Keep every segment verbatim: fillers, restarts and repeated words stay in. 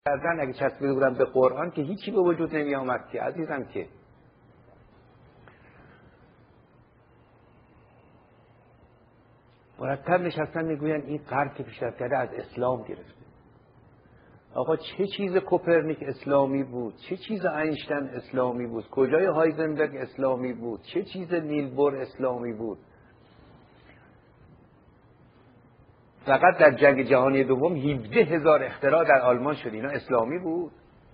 کردن اگه چسبیده بودن به قرآن که هیچی به وجود نمی آمد که عزیزم. که مرتب نشستن میگوین این غرب که پیشرفت کرده از اسلام گرفته. آقا چه چیز کوپرنیک اسلامی بود؟ چه چیز اینشتین اسلامی بود؟ کجای هایزنبرگ اسلامی بود؟ چه چیز نیل بور اسلامی بود؟ فقط در جنگ جهانی دوم هفده هزار اختراع در آلمان شد. اینا اسلامی بود؟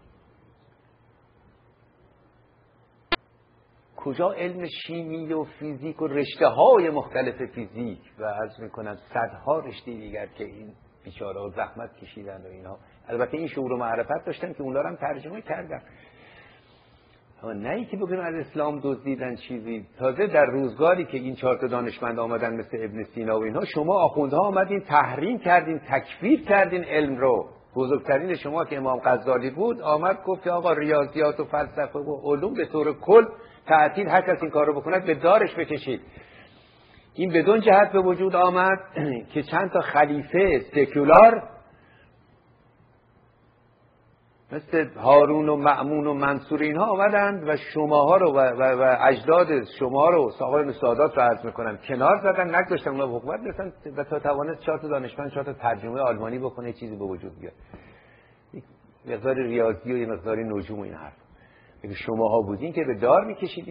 کجا علم شیمی و فیزیک و رشته های مختلف فیزیک و عرض میکنم صدها رشته دیگر که این بیچاره ها زحمت کشیدن و اینها. البته این شعور و معرفت داشتن که اونها رو هم ترجمه کردن، اما نه ای که بگیم از اسلام دزدیدن چیزی. تازه در روزگاری که این چهار تا دانشمند آمدن مثل ابن سینا و اینها، شما آخوندها آمدین تحریم کردین، تکفیر کردین علم رو. بزرگترین شما که امام غزالی بود آمد گفت که آقا ریاضیات و فلسفه و علوم به طور کل تعطیل، هر کس این کار رو بکند به دارش بکشید. این بدون جهت به وجود آمد که چند تا خلیفه سکولار مثل هارون و مأمون و منصور اینها آمدند و شماها رو و, و, و اجداد شما رو ساقایان سادات رو عرض میکنم کنار زدن، نگذاشتن اونا به حکومت برسن و تا توانست چهار تا دانشمند چهار تا ترجمه آلمانی بکنه چیزی به وجود بیاد. یک مقدار ریاضی و یک مقدار نجوم و این حرف. اگه شماها بودین که به دار میکشیدین.